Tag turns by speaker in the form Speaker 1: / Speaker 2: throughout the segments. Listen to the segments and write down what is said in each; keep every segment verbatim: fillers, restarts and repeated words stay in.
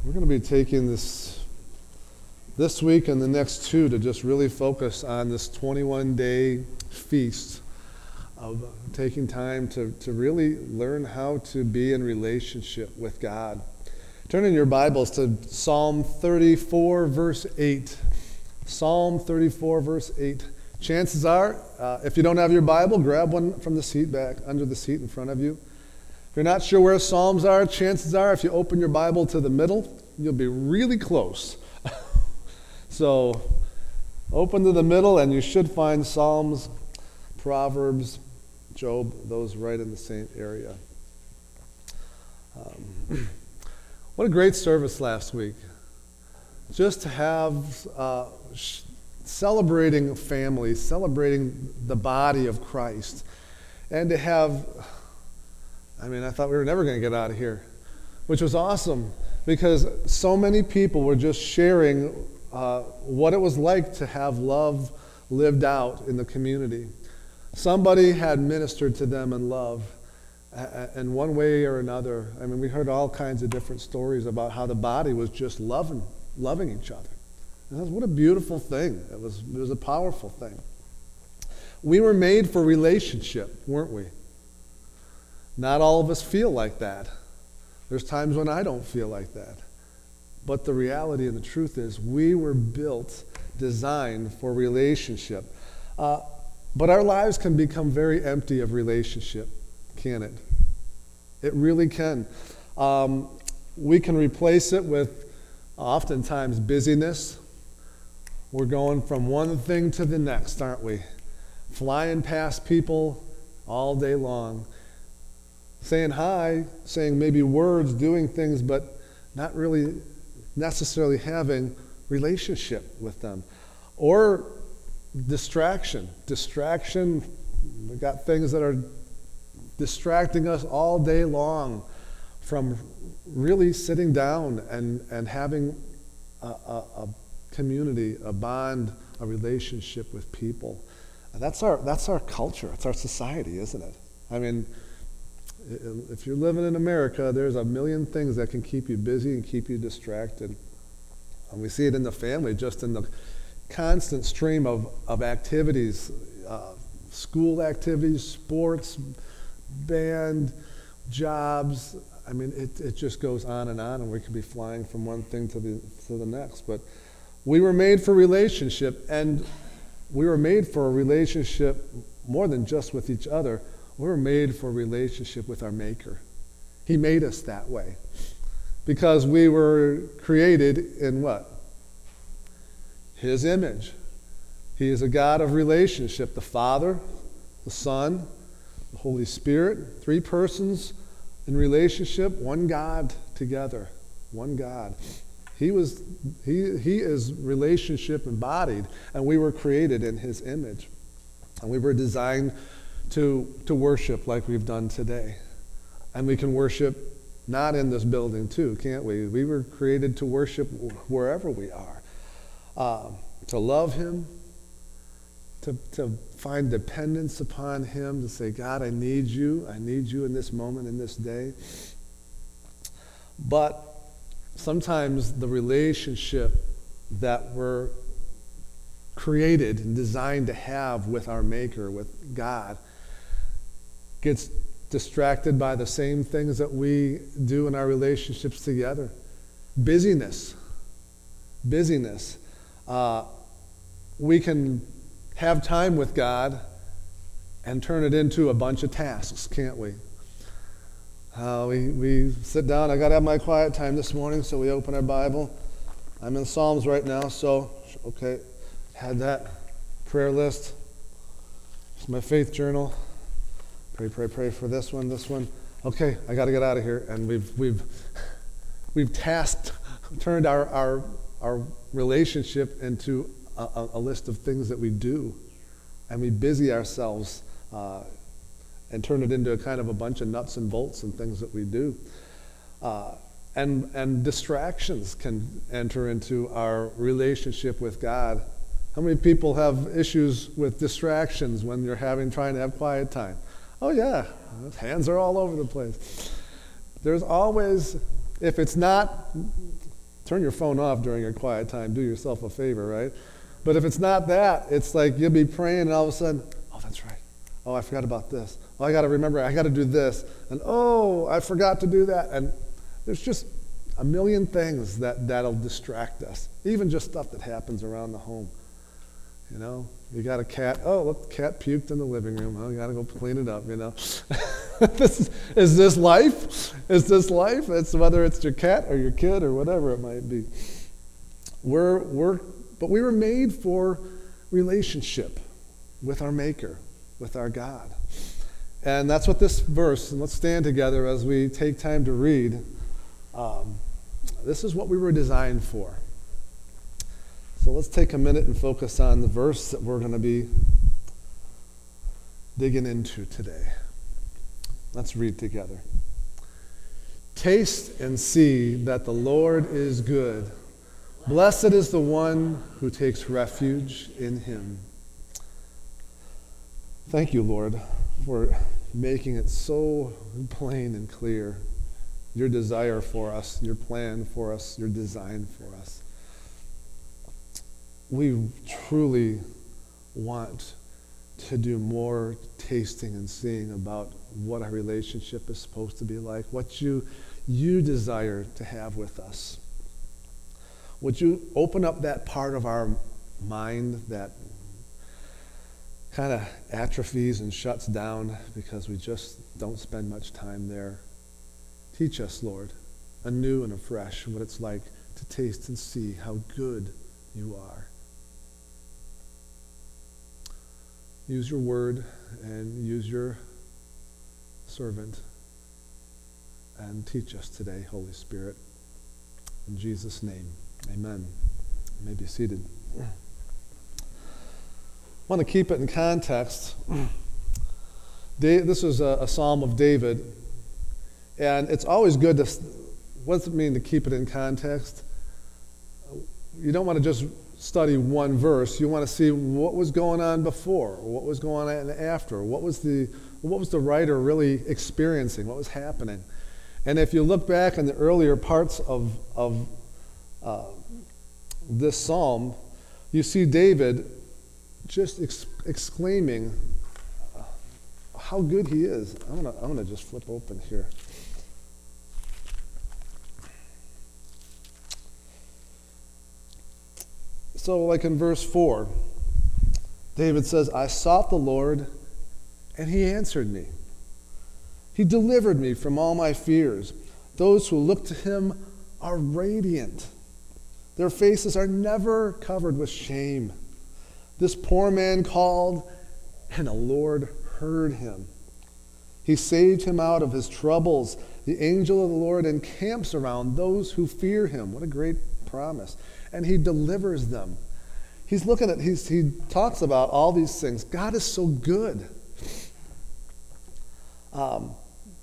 Speaker 1: We're going to be taking this this week and the next two to just really focus on this twenty-one day feast of taking time to, to really learn how to be in relationship with God. Turn in your Bibles to Psalm thirty-four, verse eight. Psalm thirty-four, verse eight. Chances are, uh, if you don't have your Bible, grab one from the seat back, under the seat in front of you. If you're not sure where Psalms are, chances are if you open your Bible to the middle, you'll be really close. So open to the middle and you should find Psalms, Proverbs, Job, those right in the same area. Um, what a great service last week. Just to have uh, sh- celebrating family, celebrating the body of Christ, and to have, I mean, I thought we were never going to get out of here, which was awesome because so many people were just sharing uh, what it was like to have love lived out in the community. Somebody had ministered to them in love uh, in one way or another. I mean, we heard all kinds of different stories about how the body was just loving, loving each other. And what a beautiful thing. It was, it was a powerful thing. We were made for relationship, weren't we? Not all of us feel like that. There's times when I don't feel like that. But the reality and the truth is we were built, designed for relationship. Uh, but our lives can become very empty of relationship, can it? It really can. Um, we can replace it with oftentimes busyness. We're going from one thing to the next, aren't we? Flying past people all day long. Saying hi, saying maybe words, doing things, but not really necessarily having relationship with them. Or distraction. Distraction, we got things that are distracting us all day long from really sitting down and, and having a, a, a community, a bond, a relationship with people. And that's our, that's our culture. It's our society, isn't it? I mean, if you're living in America, there's a million things that can keep you busy and keep you distracted. And we see it in the family, just in the constant stream of, of activities, uh, school activities, sports, band, jobs. I mean, it, it just goes on and on, and we could be flying from one thing to the, to the next. But we were made for relationship, and we were made for a relationship more than just with each other. We were made for a relationship with our Maker. He made us that way because we were created in what? His image. He is a God of relationship. The Father, the Son, the Holy Spirit, three persons in relationship, one God together, one God. He was, he, he is relationship embodied, and we were created in His image. And we were designed to, to worship like we've done today. And we can worship not in this building too, can't we? We were created to worship wherever we are. Uh, to love Him, to, to find dependence upon Him, to say, God, I need you. I need you in this moment, in this day. But sometimes the relationship that we're created and designed to have with our Maker, with God, gets distracted by the same things that we do in our relationships together. Busyness. Busyness. Uh, we can have time with God and turn it into a bunch of tasks, can't we? Uh, we, we sit down. I got to have my quiet time this morning, so we open our Bible. I'm in Psalms right now, so, okay, had that prayer list. It's my faith journal. Pray, pray, pray for this one, this one. Okay, I got to get out of here. And we've we've we've tasked, turned our our our relationship into a, a list of things that we do, and we busy ourselves uh, and turn it into a kind of a bunch of nuts and bolts and things that we do. Uh, and and distractions can enter into our relationship with God. How many people have issues with distractions when you're having trying to have quiet time? Oh yeah, hands are all over the place. There's always, if it's not turn your phone off during your quiet time. Do yourself a favor, right? But if it's not that, it's like you'll be praying and all of a sudden, oh, that's right. Oh, I forgot about this. Oh, I got to remember, I got to do this. And oh, I forgot to do that. And there's just a million things that, that'll distract us. Even just stuff that happens around the home. You know, you got a cat. Oh, look, the cat puked in the living room. Oh, you got to go clean it up, you know. this is, is this life? Is this life? It's whether it's your cat or your kid or whatever it might be. We're, we're, but we were made for relationship with our Maker, with our God. And that's what this verse, and let's stand together as we take time to read. Um, this is what we were designed for. So let's take a minute and focus on the verse that we're going to be digging into today. Let's read together. Taste and see that the Lord is good. Blessed is the one who takes refuge in him. Thank you, Lord, for making it so plain and clear. Your desire for us, your plan for us, your design for us. We truly want to do more tasting and seeing about what our relationship is supposed to be like, what you, you desire to have with us. Would you open up that part of our mind that kind of atrophies and shuts down because we just don't spend much time there? Teach us, Lord, anew and afresh what it's like to taste and see how good you are. Use your word and use your servant and teach us today, Holy Spirit. In Jesus' name, amen. You may be seated. I want to keep it in context. This is a, a psalm of David, and it's always good to, what does it mean to keep it in context? You don't want to just study one verse. You want to see what was going on before, what was going on after, what was the what was the writer really experiencing, what was happening. And if you look back in the earlier parts of, of uh, this psalm, you see David just ex- exclaiming how good he is. I'm gonna I'm gonna just flip open here. So like in verse four, David says, I sought the Lord, and he answered me. He delivered me from all my fears. Those who look to him are radiant. Their faces are never covered with shame. This poor man called, and the Lord heard him. He saved him out of his troubles. The angel of the Lord encamps around those who fear him. What a great promise. And he delivers them. He's looking at, he's, he talks about all these things. God is so good. Um,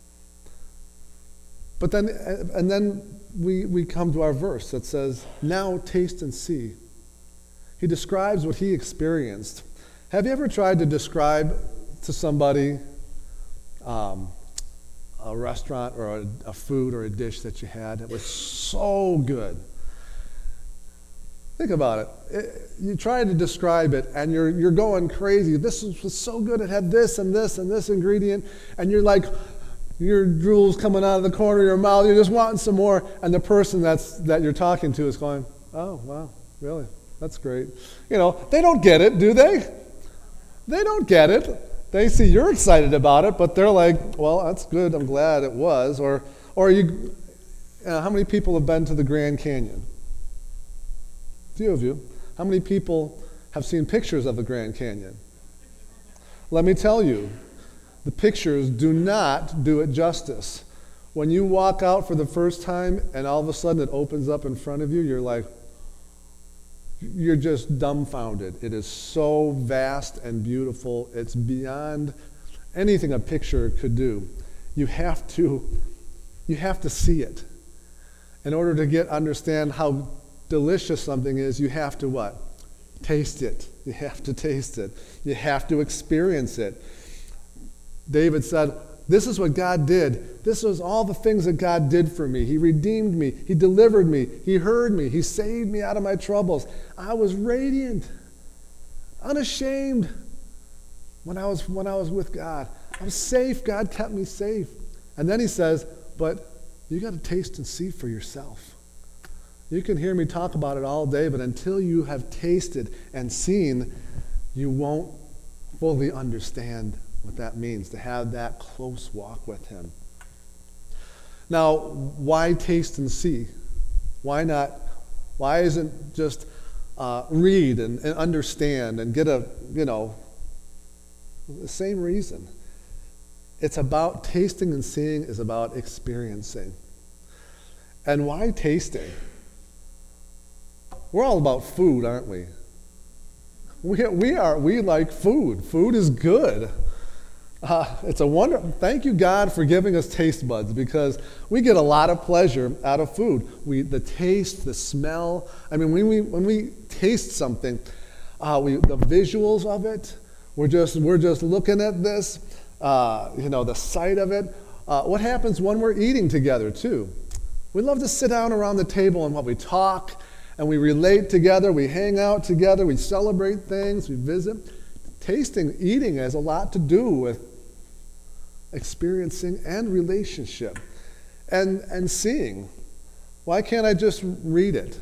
Speaker 1: but then, and then we, we come to our verse that says, now taste and see. He describes what he experienced. Have you ever tried to describe to somebody um, a restaurant or a, a food or a dish that you had that was so good? Think about it. it. You try to describe it, and you're you're going crazy. This was, was so good. It had this and this and this ingredient, and you're like, your drool's coming out of the corner of your mouth. You're just wanting some more, and the person that's that you're talking to is going, "Oh, wow, really? That's great." You know, they don't get it, do they? They don't get it. They see you're excited about it, but they're like, "Well, that's good. I'm glad it was." Or, or you, uh, how many people have been to the Grand Canyon? A few of you. How many people have seen pictures of the Grand Canyon? Let me tell you, the pictures do not do it justice. When you walk out for the first time and all of a sudden it opens up in front of you, you're like, you're just dumbfounded. It is so vast and beautiful. It's beyond anything a picture could do. You have to, you have to see it. In order to get understand how delicious something is, you have to what? Taste it. You have to taste it. You have to experience it. David said, This is what God did. This was all the things that God did for me. He redeemed me. He delivered me. He heard me. He saved me out of my troubles. I was radiant, unashamed when I was, when I was with God. I was safe. God kept me safe. And then he says, but you got to taste and see for yourself. You can hear me talk about it all day, but until you have tasted and seen, you won't fully understand what that means, to have that close walk with him. Now, why taste and see? Why not, why isn't just uh, read and, and understand and get a, you know, the same reason. It's about tasting and seeing is about experiencing. And why tasting? We're all about food, aren't we? We, we are, we like food. Food is good. Uh, it's a wonder. Thank you, God, for giving us taste buds, because we get a lot of pleasure out of food. We, the taste, the smell. I mean, when we when we taste something, uh, we the visuals of it. We're just we're just looking at this. Uh, you know, the sight of it. Uh, what happens when we're eating together too? We love to sit down around the table and what we talk, and we relate together. We hang out together. We celebrate things. We visit. Tasting, eating has a lot to do with experiencing and relationship. And, and seeing. Why can't I just read it?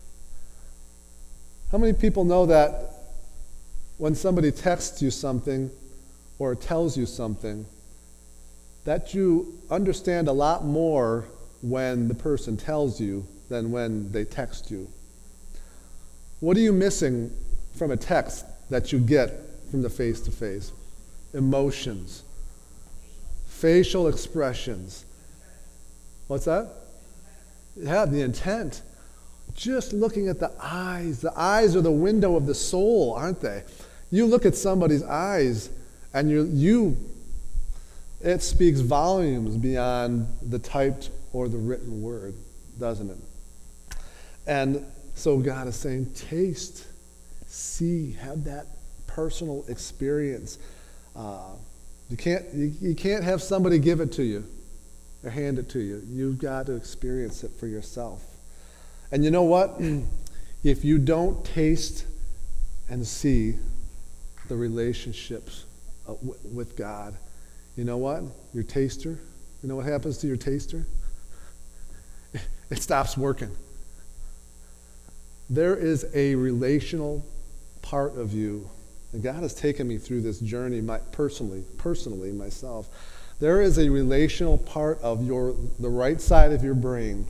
Speaker 1: How many people know that when somebody texts you something or tells you something, that you understand a lot more when the person tells you than when they text you? What are you missing from a text that you get from the face-to-face? Emotions. Facial expressions. What's that? Yeah, the intent. Just looking at the eyes. The eyes are the window of the soul, aren't they? You look at somebody's eyes, and you, you it speaks volumes beyond the typed or the written word, doesn't it? And so God is saying, taste, see, have that personal experience. Uh, you can't you, you can't have somebody give it to you or hand it to you. You've got to experience it for yourself. And you know what? If you don't taste and see the relationships uh, w- with God, you know what? Your taster, you know what happens to your taster? It stops working. There is a relational part of you, and God has taken me through this journey my, personally, personally myself. There is a relational part of your the right side of your brain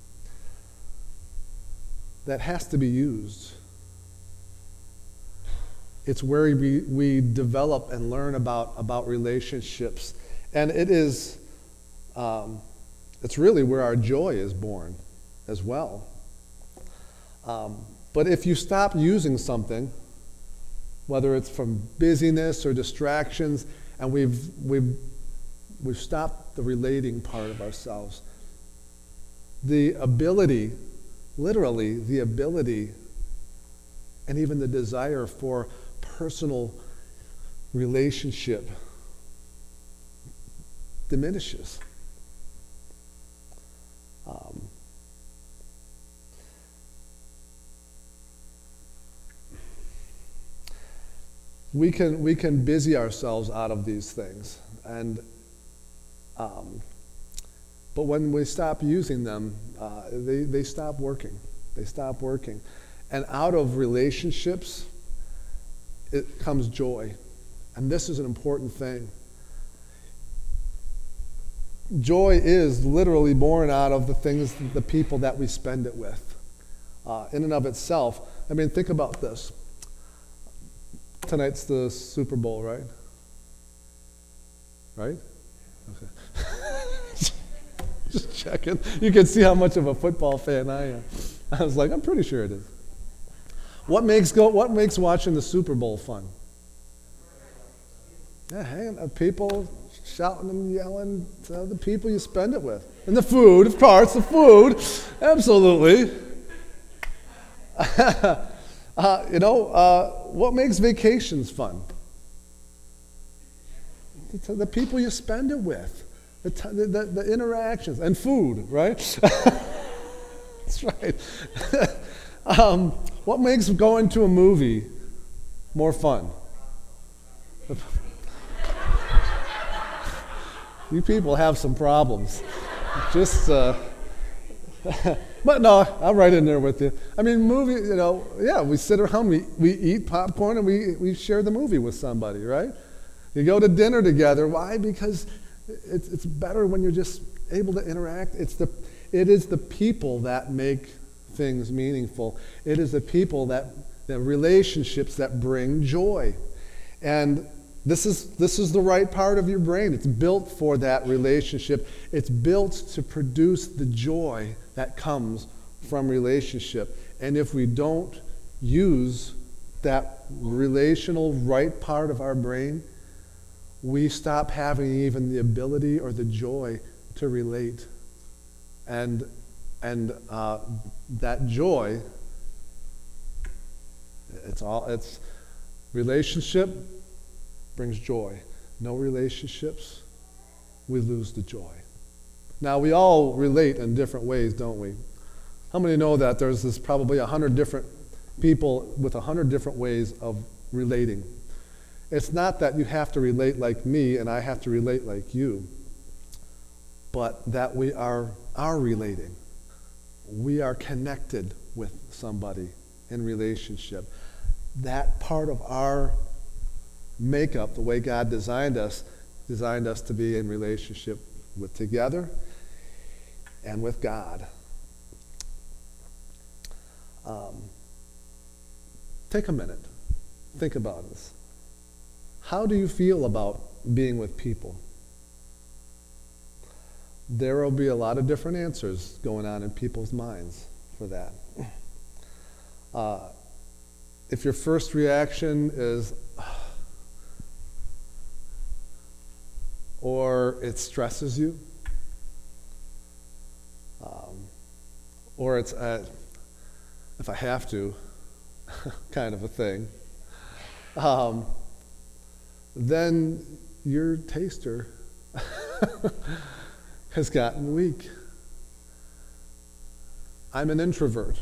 Speaker 1: that has to be used. It's where we, we develop and learn about, about relationships. And it is, um, it's really where our joy is born as well. Um, but if you stop using something, whether it's from busyness or distractions, and we've, we've, we've stopped the relating part of ourselves, the ability, literally the ability, and even the desire for personal relationship diminishes. Um, we can we can busy ourselves out of these things, and um, but when we stop using them, uh, they they stop working. They stop working, and out of relationships, it comes joy, and this is an important thing. Joy is literally born out of the things, the people that we spend it with. Uh, in and of itself, I mean, think about this. Tonight's the Super Bowl, right? Right? Okay. Just checking. You can see how much of a football fan I am. I was like, I'm pretty sure it is. What makes go? What makes watching the Super Bowl fun? Yeah, hanging out, people shouting and yelling to the people you spend it with. And the food, of course, the food. Absolutely. uh, you know, uh, what makes vacations fun? the, the people you spend it with, the, t- the, the, the interactions, and food, right? That's right. um, what makes going to a movie more fun? You people have some problems. Just, uh, but no, I'm right in there with you. I mean, movie, you know, yeah, we sit around, we, we eat popcorn, and we, we share the movie with somebody, right? You go to dinner together. Why? Because it's, it's better when you're just able to interact. It's the, it is the people that make things meaningful. It is the people that, the relationships that bring joy. And This is, this is the right part of your brain. It's built for that relationship. It's built to produce the joy that comes from relationship. And if we don't use that relational right part of our brain, we stop having even the ability or the joy to relate. And, and uh, that joy, it's all, it's relationship, brings joy. No relationships, we lose the joy. Now, we all relate in different ways, don't we? How many know that there's this probably a hundred different people with a hundred different ways of relating? It's not that you have to relate like me and I have to relate like you, but that we are, are relating. We are connected with somebody in relationship. That part of our makeup, the way God designed us, designed us to be in relationship with together and with God. Um, take a minute. Think about this. How do you feel about being with people? There will be a lot of different answers going on in people's minds for that. Uh, if your first reaction is, or it stresses you, um, or it's a, if I have to, kind of a thing, um, then your taster has gotten weak. I'm an introvert.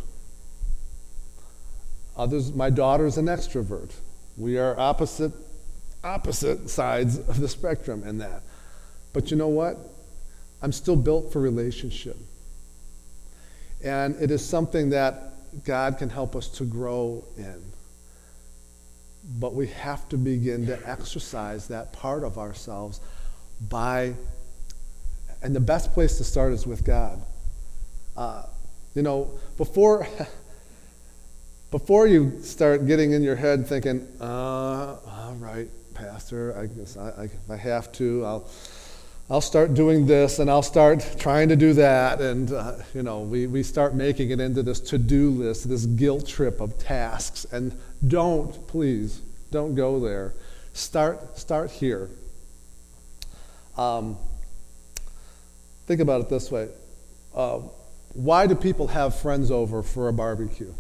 Speaker 1: Others, my daughter's an extrovert. We are opposite, opposite sides of the spectrum in that. But you know what? I'm still built for relationship. And it is something that God can help us to grow in. But we have to begin to exercise that part of ourselves by, and the best place to start is with God. Uh, you know, before, before you start getting in your head thinking, uh, all right, Pastor, I guess I, I, if I have to, I'll, I'll start doing this and I'll start trying to do that. And, uh, you know, we, we start making it into this to-do list, this guilt trip of tasks. And don't, please, don't go there. Start, start here. Um, think about it this way. Uh, why do people have friends over for a barbecue?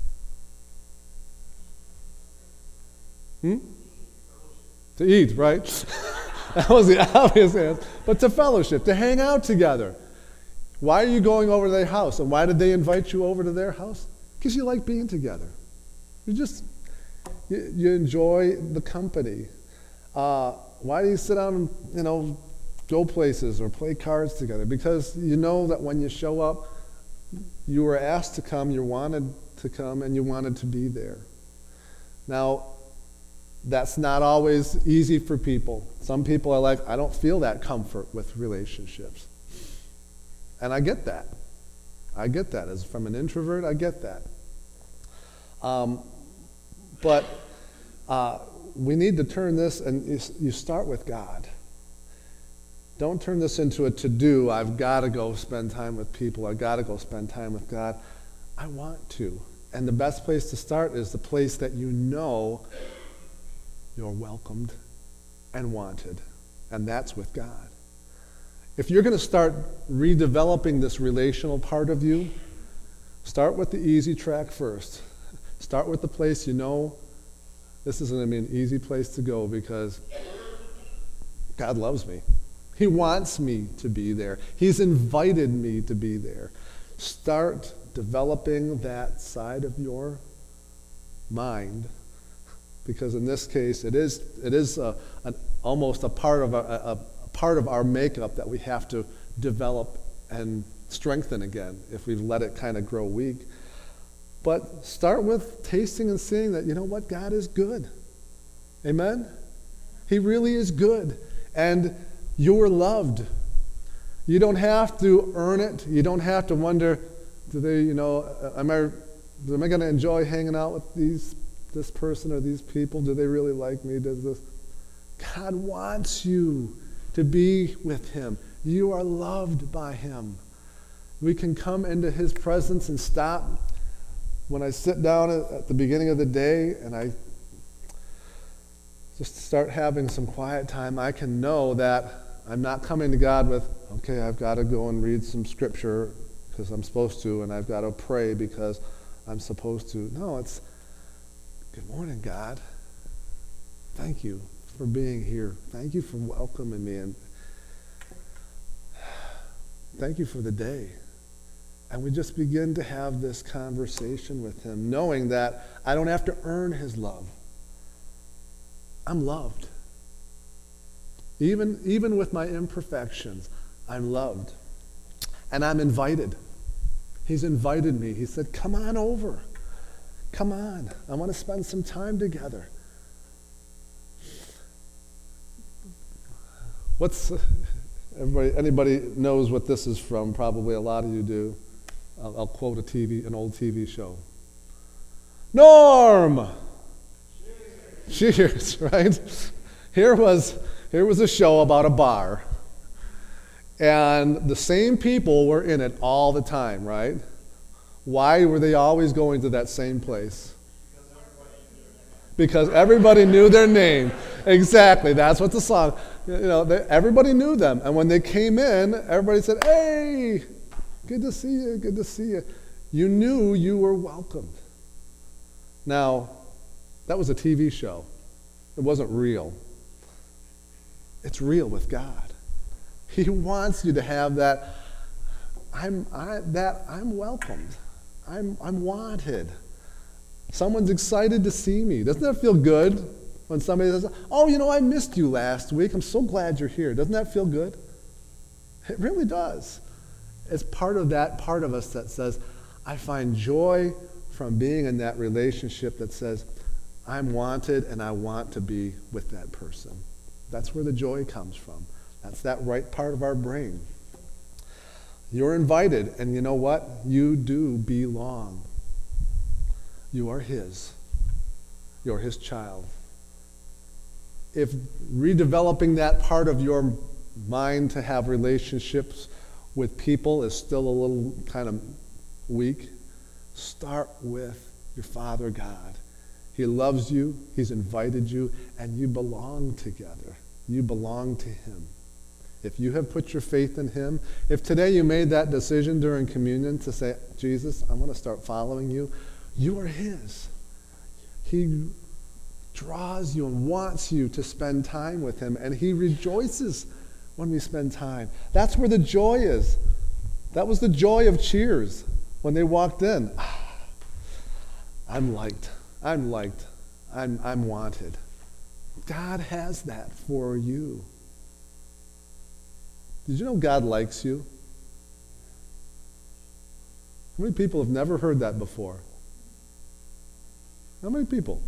Speaker 1: Hmm? To eat, right? That was the obvious answer. But to fellowship, to hang out together. Why are you going over to their house? And why did they invite you over to their house? Because you like being together. You just, you, you enjoy the company. Uh, why do you sit down and, you know, go places or play cards together? Because you know that when you show up, you were asked to come, you wanted to come, and you wanted to be there. Now, that's not always easy for people. Some people are like, I don't feel that comfort with relationships. And I get that. I get that. As from an introvert, I get that. Um, but uh, we need to turn this, and you, you start with God. Don't turn this into a to-do. I've got to go spend time with people. I've got to go spend time with God. I want to. And the best place to start is the place that you know you're welcomed and wanted, and that's with God. If you're going to start redeveloping this relational part of you, start with the easy track first. Start with the place you know this is going to be an easy place to go because God loves me. He wants me to be there. He's invited me to be there. Start developing that side of your mind, because in this case, it is it is a, an, almost a part of a, a, a part of our makeup that we have to develop and strengthen again if we've let it kind of grow weak. But start with tasting and seeing that, you know what, God is good. Amen? He really is good. And you're loved. You don't have to earn it. You don't have to wonder, do they, you know, am I, am I going to enjoy hanging out with these, this person or these people? Do they really like me? Does this? God wants you to be with him. You are loved by him. We can come into his presence and stop. When I sit down at the beginning of the day and I just start having some quiet time, I can know that I'm not coming to God with, okay, I've got to go and read some scripture because I'm supposed to, and I've got to pray because I'm supposed to. No, it's, good morning, God. Thank you for being here. Thank you for welcoming me, and thank you for the day. And we just begin to have this conversation with him, knowing that I don't have to earn his love. I'm loved. Even, even with my imperfections, I'm loved. And I'm invited. He's invited me. He said, come on over. Come on. I want to spend some time together. What's, everybody, anybody knows what this is from? Probably a lot of you do. I'll, I'll quote a T V, an old T V show. Norm! Cheers, Cheers right? Here was, here was a show about a bar. And the same people were in it all the time, right? Why were they always going to that same place? Because everybody knew their name. Exactly, that's what the song, you know, they, everybody knew them. And when they came in, everybody said, hey, good to see you, good to see you. You knew you were welcomed. Now, that was a T V show. It wasn't real. It's real with God. He wants you to have that, I'm, I, that I'm welcomed. I'm, I'm wanted. Someone's excited to see me. Doesn't that feel good when somebody says, oh, you know, I missed you last week. I'm so glad you're here. Doesn't that feel good? It really does. It's part of that part of us that says, I find joy from being in that relationship that says, I'm wanted and I want to be with that person. That's where the joy comes from. That's that right part of our brain. You're invited, and you know what? You do belong. You are his. You're his child. If redeveloping that part of your mind to have relationships with people is still a little kind of weak, start with your Father God. He loves you, he's invited you, and you belong together. You belong to him. If you have put your faith in him, if today you made that decision during communion to say, Jesus, I want to start following you, you are his. He draws you and wants you to spend time with him, and he rejoices when we spend time. That's where the joy is. That was the joy of Cheers when they walked in. Ah, I'm liked. I'm liked. I'm, I'm wanted. God has that for you. Did you know God likes you? How many people have never heard that before? How many people?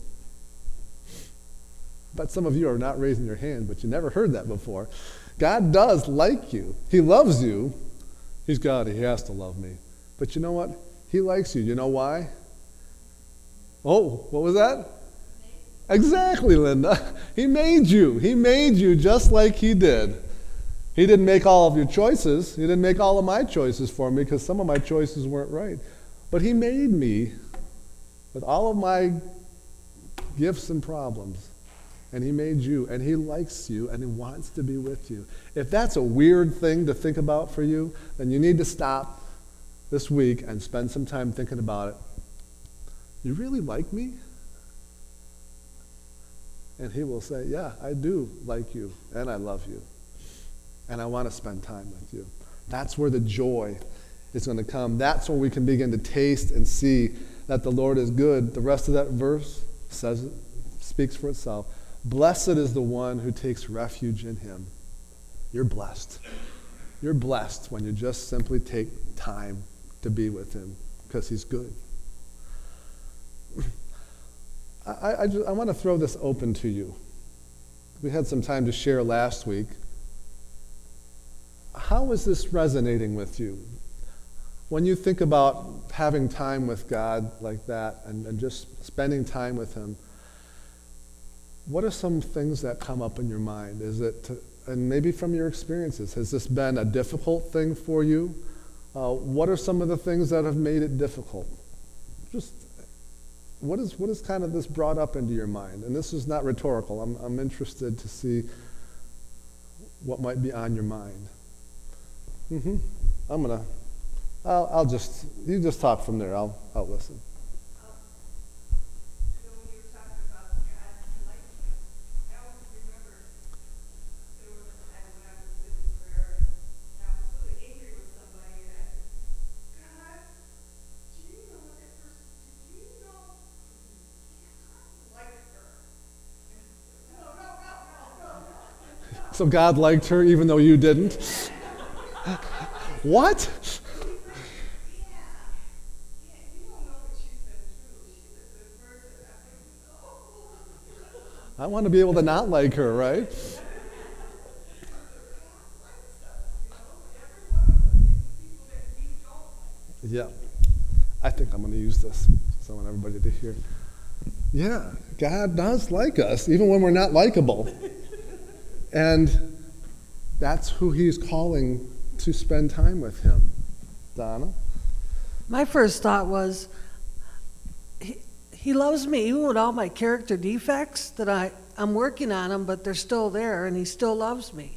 Speaker 1: I bet some of you are not raising your hand, but you never heard that before. God does like you. He loves you. He's God. He has to love me. But you know what? He likes you. You know why? Oh, what was that? Exactly, Linda. He made you. He made you just like he did. He didn't make all of your choices. He didn't make all of my choices for me because some of my choices weren't right. But he made me with all of my gifts and problems. And he made you, and he likes you, and he wants to be with you. If that's a weird thing to think about for you, then you need to stop this week and spend some time thinking about it. You really like me? And he will say, yeah, I do like you, and I love you, and I want to spend time with you. That's where the joy is going to come. That's when we can begin to taste and see that the Lord is good. The rest of that verse says, speaks for itself. Blessed is the one who takes refuge in him. You're blessed. You're blessed when you just simply take time to be with him because he's good. I, I, just, I want to throw this open to you. We had some time to share last week. How is this resonating with you? When you think about having time with God like that and, and just spending time with him, what are some things that come up in your mind? Is it, to, and maybe from your experiences, has this been a difficult thing for you? Uh, what are some of the things that have made it difficult? Just what is what is kind of this brought up into your mind? And this is not rhetorical. I'm I'm interested to see what might be on your mind. Mm-hmm. I'm gonna. I'll I'll just you just talk from there. I'll I'll listen. So God liked her even though you didn't? What? I want to be able to not like her, right? Yeah. I think I'm going to use this. So I want everybody to hear. Yeah, God does like us, even when we're not likable. And that's who he's calling to spend time with him. Donna?
Speaker 2: My first thought was, he, he loves me even with all my character defects, that I, I'm working on them, but they're still there, and he still loves me.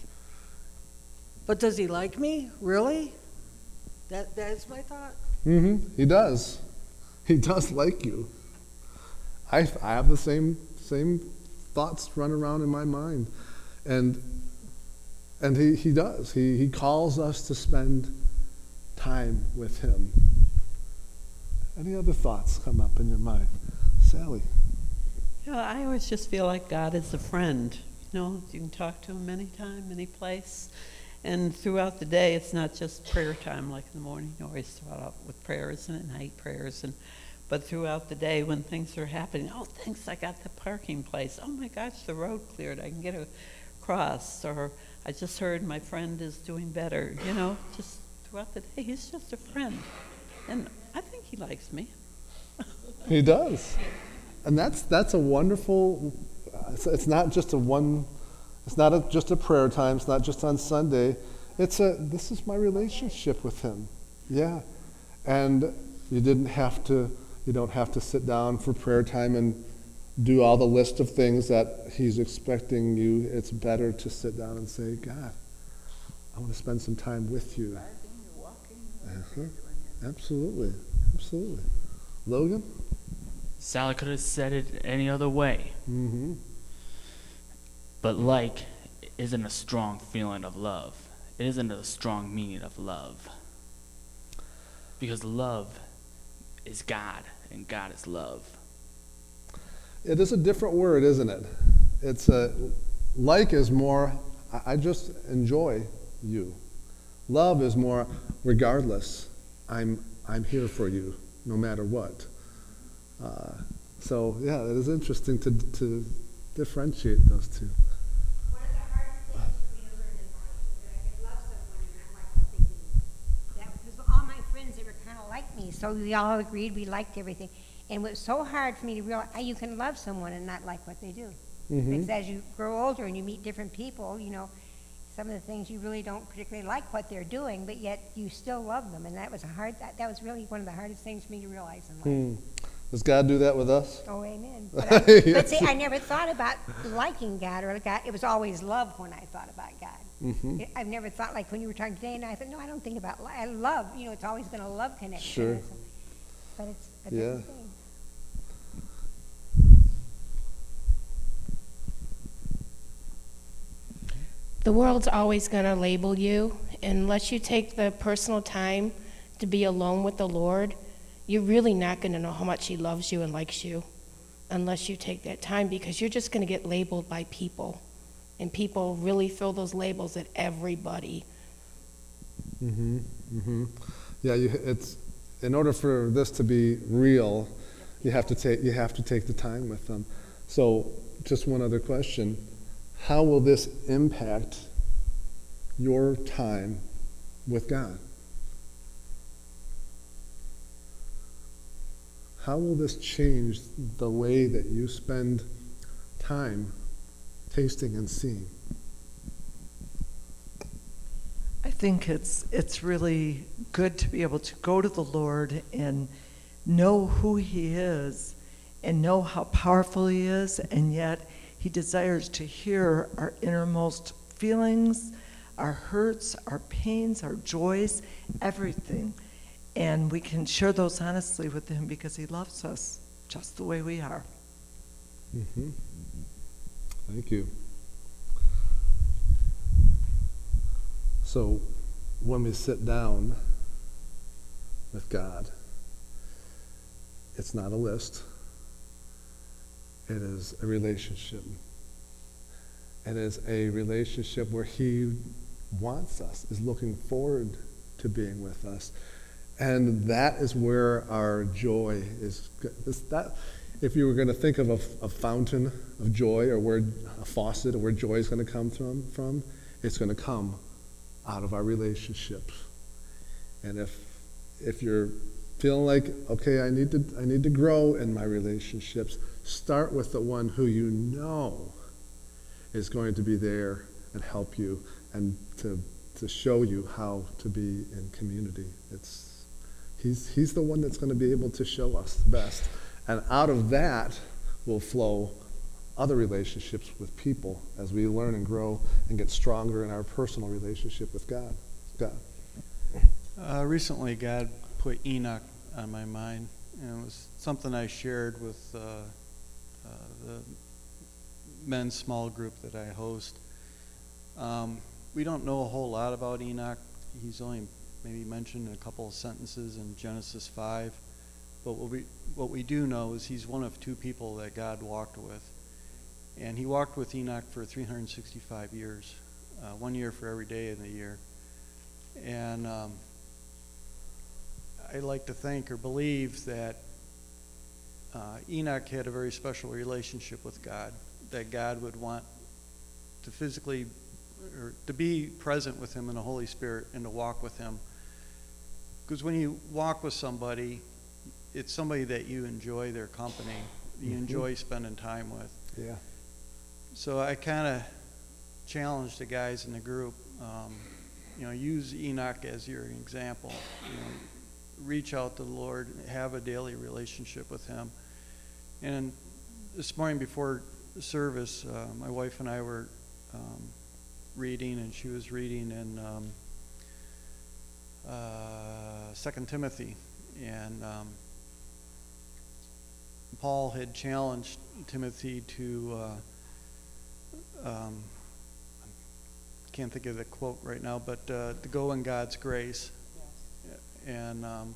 Speaker 2: But does he like me? Really? That That is my thought.
Speaker 1: Mm-hmm. He does. He does like you. I, I have the same same thoughts run around in my mind. And and he, he does. He, he calls us to spend time with him. Any other thoughts come up in your mind? Sally?
Speaker 3: Yeah, I always just feel like God is a friend. You know, you can talk to him anytime, any place. And throughout the day, it's not just prayer time like in the morning. You always start out with prayers and at night prayers. And But throughout the day when things are happening, oh, thanks, I got the parking place. Oh, my gosh, the road cleared. I can get across. Or I just heard my friend is doing better. You know, just throughout the day, he's just a friend. And I think he likes me.
Speaker 1: He does. And that's that's a wonderful, it's, it's not just a one, it's not a, just a prayer time. It's not just on Sunday. It's a, this is my relationship with him. Yeah. And you didn't have to, you don't have to sit down for prayer time and do all the list of things that he's expecting you. It's better to sit down and say, God, I want to spend some time with you. Uh-huh. Absolutely. Absolutely. Logan?
Speaker 4: Sally could have said it any other way.
Speaker 1: Mm-hmm.
Speaker 4: But like isn't a strong feeling of love. It isn't a strong meaning of love. Because love is God, and God is love.
Speaker 1: It is a different word, isn't it? It's a, like is more, I, I just enjoy you. Love is more, regardless, I'm I'm here for you, no matter what. Uh, so yeah, it is interesting to to differentiate those two.
Speaker 5: One of the hardest things for me to learn in life is that I can love someone and not like what they do. That because all my friends, they were kind of like me, so we all agreed we liked everything. And it was so hard for me to realize you can love someone and not like what they do. Mm-hmm. Because as you grow older and you meet different people, you know, some of the things you really don't particularly like what they're doing, but yet you still love them. And that was a hard. That, that was really one of the hardest things for me to realize in life.
Speaker 1: Hmm. Does God do that with us?
Speaker 5: Oh, amen. But, I, but see, I never thought about liking God or God. It was always love when I thought about God. Mm-hmm. It, I've never thought, like when you were talking today, and I thought, no, I don't think about li- I love. You know, it's always been a love connection.
Speaker 1: Sure.
Speaker 5: But it's a
Speaker 1: Yeah.
Speaker 5: different thing.
Speaker 6: The world's always going to label you. Unless you take the personal time to be alone with the Lord, you're really not going to know how much he loves you and likes you unless you take that time, because you're just going to get labeled by people. And people really throw those labels at everybody.
Speaker 1: Mm-hmm. Mm-hmm. Yeah, you, it's in order for this to be real, you have to take you have to take the time with them. So, just one other question: how will this impact your time with God? How will this change the way that you spend time tasting and seeing?
Speaker 7: I think it's it's really good to be able to go to the Lord and know who he is and know how powerful he is, and yet he desires to hear our innermost feelings, our hurts, our pains, our joys, everything. And we can share those honestly with him because he loves us just the way we are.
Speaker 1: Mm-hmm. Thank you. So, when we sit down with God, it's not a list. It is a relationship. It is a relationship where he wants us, is looking forward to being with us. And that is where our joy is. is that, if you were going to think of a, a fountain of joy, or where a faucet, or where joy is going to come from, from, it's going to come out of our relationships. And if if you're feeling like, okay, I need to I need to grow in my relationships, start with the one who you know is going to be there and help you and to to show you how to be in community. It's he's he's the one that's going to be able to show us the best. And out of that will flow other relationships with people as we learn and grow and get stronger in our personal relationship with God. God.
Speaker 8: Uh, recently, God put Enoch on my mind, and it was something I shared with uh, uh, the men's small group that I host. Um, we don't know a whole lot about Enoch. He's only maybe mentioned in a couple of sentences in Genesis five. But what we what we do know is he's one of two people that God walked with. And he walked with Enoch for three hundred sixty-five years, uh, one year for every day in the year. And um, I like to think or believe that uh, Enoch had a very special relationship with God, that God would want to physically, or to be present with him in the Holy Spirit and to walk with him. Because when you walk with somebody, it's somebody that you enjoy their company, you mm-hmm. enjoy spending time with.
Speaker 1: Yeah.
Speaker 8: So I kind of challenged the guys in the group, um, you know, use Enoch as your example. You know, reach out to the Lord, have a daily relationship with him. And this morning before service, uh, my wife and I were um, reading, and she was reading in um, uh, Second Timothy, and um, Paul had challenged Timothy to. Uh, Um, can't think of the quote right now, but uh, to go in God's grace. Yes. And um,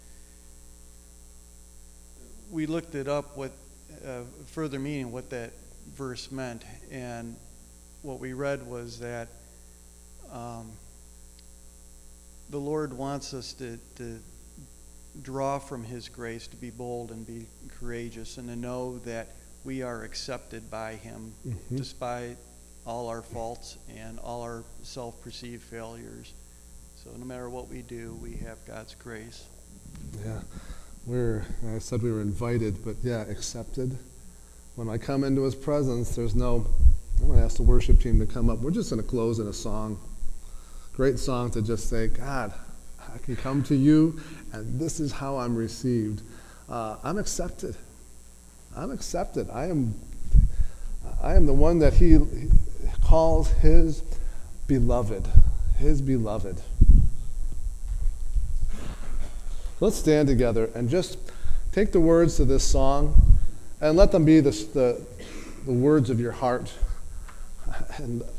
Speaker 8: we looked it up, what uh, further meaning, what that verse meant, and what we read was that um, the Lord wants us to, to draw from his grace, to be bold and be courageous, and to know that we are accepted by him, mm-hmm. despite all our faults and all our self-perceived failures. So no matter what we do, we have God's grace.
Speaker 1: Yeah, we're, I said we were invited, but yeah, accepted. When I come into his presence, there's no, I'm going to ask the worship team to come up. We're just going to close in a song. Great song to just say, God, I can come to you, and this is how I'm received. Uh, I'm accepted. I'm accepted. I am I am the one that he calls his beloved. His beloved. Let's stand together and just take the words to this song and let them be the, the, the words of your heart. And